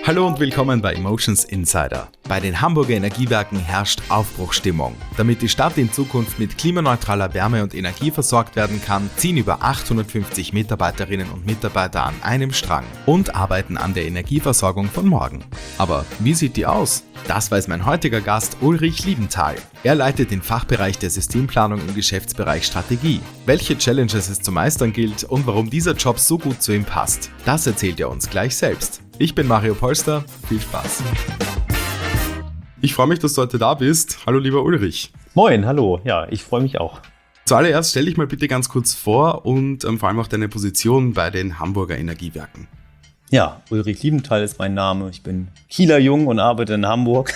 Hallo und willkommen bei Emotions Insider. Bei den Hamburger Energiewerken herrscht Aufbruchsstimmung. Damit die Stadt in Zukunft mit klimaneutraler Wärme und Energie versorgt werden kann, ziehen über 850 Mitarbeiterinnen und Mitarbeiter an einem Strang und arbeiten an der Energieversorgung von morgen. Aber wie sieht die aus? Das weiß mein heutiger Gast Ulrich Liebenthal. Er leitet den Fachbereich der Systemplanung im Geschäftsbereich Strategie. Welche Challenges es zu meistern gilt und warum dieser Job so gut zu ihm passt, das erzählt er uns gleich selbst. Ich bin Mario Polster, viel Spaß. Ich freue mich, dass du heute da bist. Hallo lieber Ulrich. Moin, hallo. Ja, ich freue mich auch. Zuallererst stell dich mal bitte ganz kurz vor und vor allem auch deine Position bei den Hamburger Energiewerken. Ja, Ulrich Liebenthal ist mein Name. Ich bin Kieler Jung und arbeite in Hamburg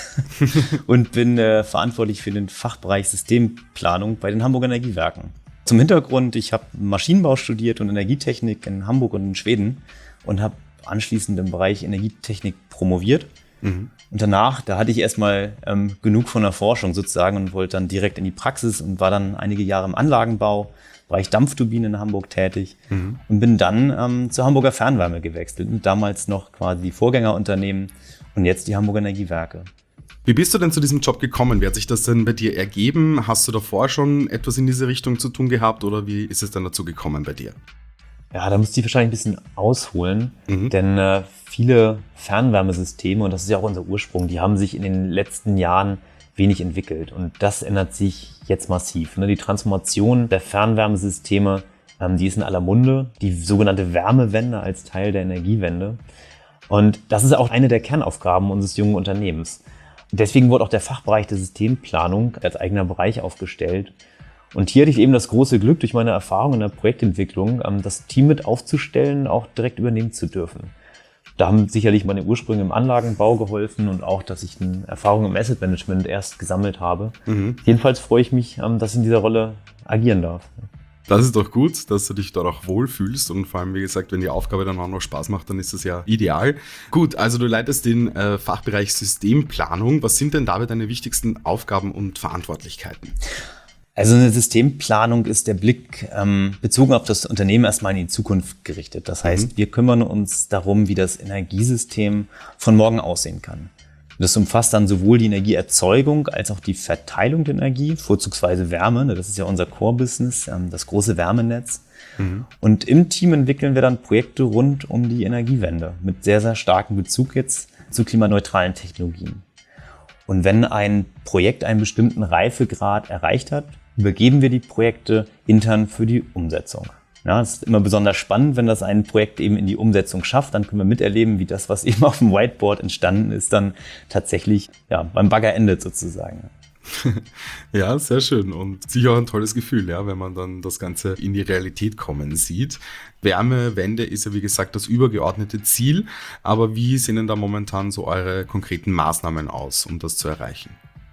und bin verantwortlich für den Fachbereich Systemplanung bei den Hamburger Energiewerken. Zum Hintergrund, ich habe Maschinenbau studiert und Energietechnik in Hamburg und in Schweden und habe anschließend im Bereich Energietechnik promoviert. Und danach, da hatte ich erstmal genug von der Forschung sozusagen und wollte dann direkt in die Praxis und war dann einige Jahre im Anlagenbau, Bereich Dampfturbinen in Hamburg tätig und bin dann zur Hamburger Fernwärme gewechselt. Und damals noch quasi die Vorgängerunternehmen und jetzt die Hamburger Energiewerke. Wie bist du denn zu diesem Job gekommen? Wie hat sich das denn bei dir ergeben? Hast du davor schon etwas in diese Richtung zu tun gehabt oder wie ist es dann dazu gekommen bei dir? Ja, da müsste ich wahrscheinlich ein bisschen ausholen, denn viele Fernwärmesysteme, und das ist ja auch unser Ursprung, die haben sich in den letzten Jahren wenig entwickelt. Und das ändert sich jetzt massiv. Die Transformation der Fernwärmesysteme, die ist in aller Munde, die sogenannte Wärmewende als Teil der Energiewende. Und das ist auch eine der Kernaufgaben unseres jungen Unternehmens. Deswegen wurde auch der Fachbereich der Systemplanung als eigener Bereich aufgestellt. Und hier hatte ich eben das große Glück, durch meine Erfahrung in der Projektentwicklung das Team mit aufzustellen, auch direkt übernehmen zu dürfen. Da haben sicherlich meine Ursprünge im Anlagenbau geholfen und auch, dass ich eine Erfahrung im Asset Management erst gesammelt habe. Jedenfalls freue ich mich, dass ich in dieser Rolle agieren darf. Das ist doch gut, dass du dich dort auch wohlfühlst und vor allem, wie gesagt, wenn die Aufgabe dann auch noch Spaß macht, dann ist das ja ideal. Gut, also du leitest den Fachbereich Systemplanung. Was sind denn dabei deine wichtigsten Aufgaben und Verantwortlichkeiten? Also eine Systemplanung ist der Blick bezogen auf das Unternehmen erstmal in die Zukunft gerichtet. Das heißt, wir kümmern uns darum, wie das Energiesystem von morgen aussehen kann. Das umfasst dann sowohl die Energieerzeugung als auch die Verteilung der Energie, vorzugsweise Wärme. Das ist ja unser Core-Business, das große Wärmenetz. Und im Team entwickeln wir dann Projekte rund um die Energiewende mit sehr, sehr starkem Bezug jetzt zu klimaneutralen Technologien. Und wenn ein Projekt einen bestimmten Reifegrad erreicht hat, übergeben wir die Projekte intern für die Umsetzung. Ja, es ist immer besonders spannend, wenn das ein Projekt eben in die Umsetzung schafft, dann können wir miterleben, wie das, was eben auf dem Whiteboard entstanden ist, dann tatsächlich beim Bagger endet sozusagen. Ja, sehr schön und sicher auch ein tolles Gefühl, ja, wenn man dann das Ganze in die Realität kommen sieht. Wärmewende ist ja wie gesagt das übergeordnete Ziel, aber wie sehen denn da momentan so eure konkreten Maßnahmen aus, um das zu erreichen?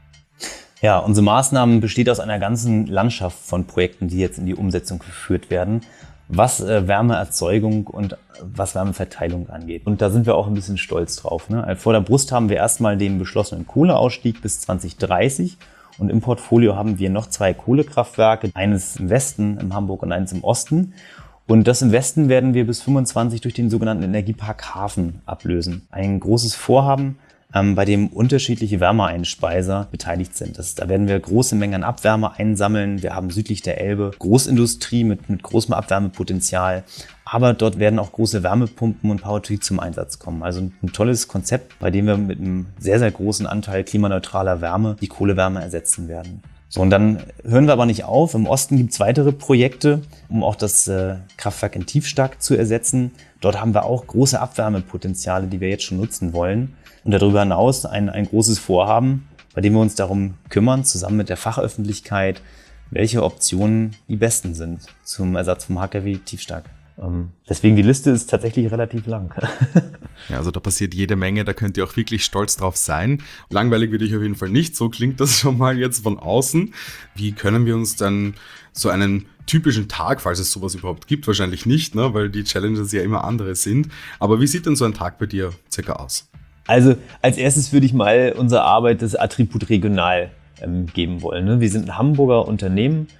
Ja, unsere Maßnahmen besteht aus einer ganzen Landschaft von Projekten, die jetzt in die Umsetzung geführt werden, was Wärmeerzeugung und was Wärmeverteilung angeht. Und da sind wir auch ein bisschen stolz drauf. Vor der Brust haben wir erstmal den beschlossenen Kohleausstieg bis 2030 und im Portfolio haben wir noch 2 Kohlekraftwerke, eines im Westen in Hamburg und eines im Osten. Und das im Westen werden wir bis 2025 durch den sogenannten Energiepark Hafen ablösen. Ein großes Vorhaben, bei dem unterschiedliche Wärmeeinspeiser beteiligt sind. Da werden wir große Mengen an Abwärme einsammeln. Wir haben südlich der Elbe Großindustrie mit großem Abwärmepotenzial. Aber dort werden auch große Wärmepumpen und Power-to-Heat zum Einsatz kommen. Also ein tolles Konzept, bei dem wir mit einem sehr, sehr großen Anteil klimaneutraler Wärme die Kohlewärme ersetzen werden. So, und dann hören wir aber nicht auf. Im Osten gibt es weitere Projekte, um auch das Kraftwerk in Tiefstack zu ersetzen. Dort haben wir auch große Abwärmepotenziale, die wir jetzt schon nutzen wollen. Und darüber hinaus ein großes Vorhaben, bei dem wir uns darum kümmern, zusammen mit der Fachöffentlichkeit, welche Optionen die besten sind zum Ersatz vom HKW Tiefstack. Deswegen die Liste ist tatsächlich relativ lang. Ja, also da passiert jede Menge, da könnt ihr auch wirklich stolz drauf sein. Langweilig würde ich auf jeden Fall nicht, so klingt das schon mal jetzt von außen. Wie können wir uns dann so einen typischen Tag, falls es sowas überhaupt gibt, wahrscheinlich nicht, ne, weil die Challenges ja immer andere sind. Aber wie sieht denn so ein Tag bei dir circa aus? Also als erstes würde ich mal unsere Arbeit das Attribut regional geben wollen. Wir sind ein Hamburger Unternehmen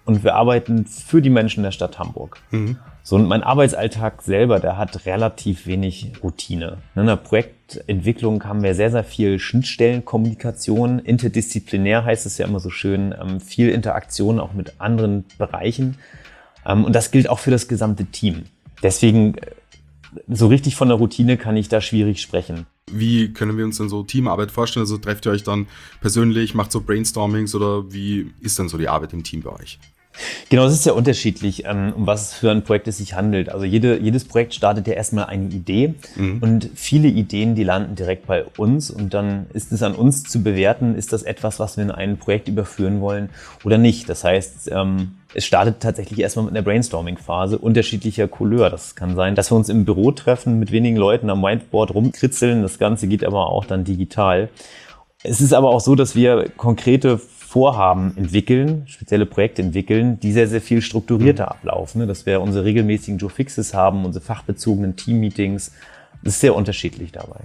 und wir arbeiten für die Menschen der Stadt Hamburg. So, und mein Arbeitsalltag selber, der hat relativ wenig Routine. In der Projektentwicklung haben wir sehr, sehr viel Schnittstellenkommunikation, interdisziplinär heißt es ja immer so schön, viel Interaktion auch mit anderen Bereichen. Und das gilt auch für das gesamte Team. Deswegen, so richtig von der Routine kann ich da schwierig sprechen. Wie können wir uns denn so Teamarbeit vorstellen? Also trefft ihr euch dann persönlich, macht so Brainstormings oder wie ist denn so die Arbeit im Team bei euch? Genau, es ist sehr unterschiedlich, um was für ein Projekt es sich handelt. Also jedes Projekt startet ja erstmal eine Idee und viele Ideen, die landen direkt bei uns und dann ist es an uns zu bewerten, ist das etwas, was wir in ein Projekt überführen wollen oder nicht. Das heißt, es startet tatsächlich erstmal mit einer Brainstorming-Phase unterschiedlicher Couleur. Das kann sein, dass wir uns im Büro treffen, mit wenigen Leuten am Whiteboard rumkritzeln. Das Ganze geht aber auch dann digital. Es ist aber auch so, dass wir konkrete Vorhaben entwickeln, spezielle Projekte entwickeln, die sehr, sehr viel strukturierter ablaufen. Dass wir unsere regelmäßigen Joe Fixes haben, unsere fachbezogenen Team-Meetings. Das ist sehr unterschiedlich dabei.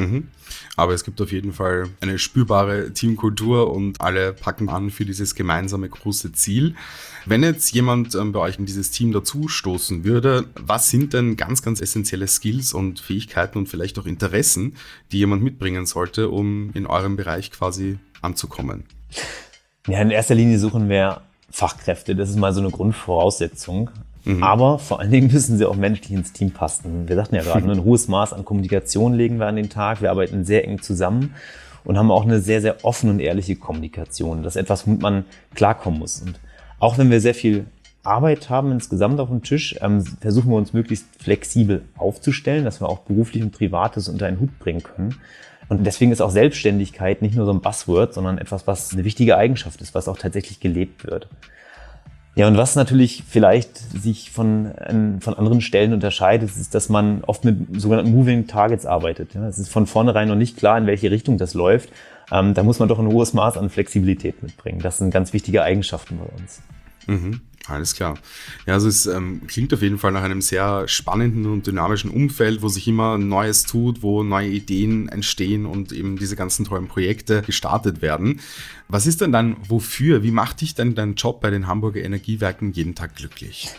Aber es gibt auf jeden Fall eine spürbare Teamkultur und alle packen an für dieses gemeinsame große Ziel. Wenn jetzt jemand bei euch in dieses Team dazu stoßen würde, was sind denn ganz, ganz essentielle Skills und Fähigkeiten und vielleicht auch Interessen, die jemand mitbringen sollte, um in eurem Bereich quasi anzukommen? Ja, in erster Linie suchen wir Fachkräfte. Das ist mal so eine Grundvoraussetzung. Aber vor allen Dingen müssen sie auch menschlich ins Team passen. Wir sagten ja gerade, ein hohes Maß an Kommunikation legen wir an den Tag. Wir arbeiten sehr eng zusammen und haben auch eine sehr, sehr offene und ehrliche Kommunikation. Das ist etwas, womit man klarkommen muss. Und auch wenn wir sehr viel Arbeit haben insgesamt auf dem Tisch, versuchen wir uns möglichst flexibel aufzustellen, dass wir auch beruflich und Privates unter einen Hut bringen können. Und deswegen ist auch Selbstständigkeit nicht nur so ein Buzzword, sondern etwas, was eine wichtige Eigenschaft ist, was auch tatsächlich gelebt wird. Ja, und was natürlich vielleicht sich von anderen Stellen unterscheidet, ist, dass man oft mit sogenannten Moving Targets arbeitet. Ja, es ist von vornherein noch nicht klar, in welche Richtung das läuft. Da muss man doch ein hohes Maß an Flexibilität mitbringen. Das sind ganz wichtige Eigenschaften bei uns. Alles klar. Ja, also es klingt auf jeden Fall nach einem sehr spannenden und dynamischen Umfeld, wo sich immer Neues tut, wo neue Ideen entstehen und eben diese ganzen tollen Projekte gestartet werden. Was ist denn dann wofür? Wie macht dich denn dein Job bei den Hamburger Energiewerken jeden Tag glücklich?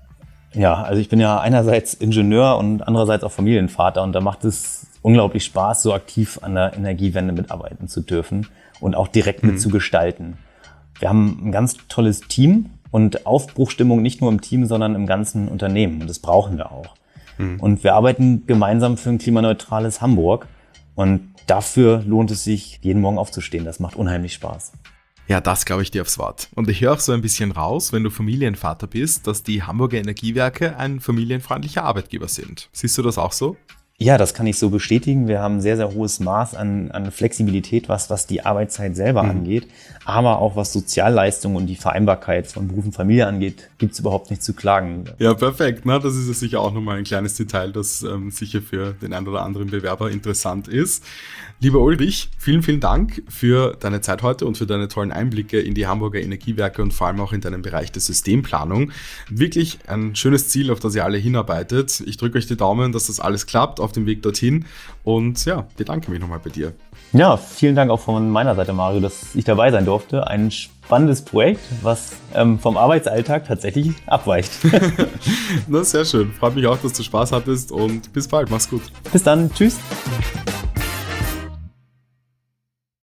Ja, also ich bin ja einerseits Ingenieur und andererseits auch Familienvater und da macht es unglaublich Spaß, so aktiv an der Energiewende mitarbeiten zu dürfen und auch direkt mitzugestalten. Wir haben ein ganz tolles Team und Aufbruchstimmung nicht nur im Team, sondern im ganzen Unternehmen. Und das brauchen wir auch. Und wir arbeiten gemeinsam für ein klimaneutrales Hamburg. Und dafür lohnt es sich, jeden Morgen aufzustehen. Das macht unheimlich Spaß. Ja, das glaube ich dir aufs Wort. Und ich höre auch so ein bisschen raus, wenn du Familienvater bist, dass die Hamburger Energiewerke ein familienfreundlicher Arbeitgeber sind. Siehst du das auch so? Ja, das kann ich so bestätigen. Wir haben ein sehr, sehr hohes Maß an Flexibilität, was die Arbeitszeit selber angeht. Aber auch was Sozialleistungen und die Vereinbarkeit von Beruf und Familie angeht, gibt es überhaupt nicht zu klagen. Ja, perfekt. Ne? Das ist ja sicher auch nochmal ein kleines Detail, das sicher für den einen oder anderen Bewerber interessant ist. Lieber Ulrich, vielen, vielen Dank für deine Zeit heute und für deine tollen Einblicke in die Hamburger Energiewerke und vor allem auch in deinem Bereich der Systemplanung. Wirklich ein schönes Ziel, auf das ihr alle hinarbeitet. Ich drücke euch die Daumen, dass das alles klappt auf dem Weg dorthin und ja, bedanke mich nochmal bei dir. Ja, vielen Dank auch von meiner Seite, Mario, dass ich dabei sein durfte. Ein spannendes Projekt, was vom Arbeitsalltag tatsächlich abweicht. Na, sehr schön. Freut mich auch, dass du Spaß hattest und bis bald. Mach's gut. Bis dann. Tschüss.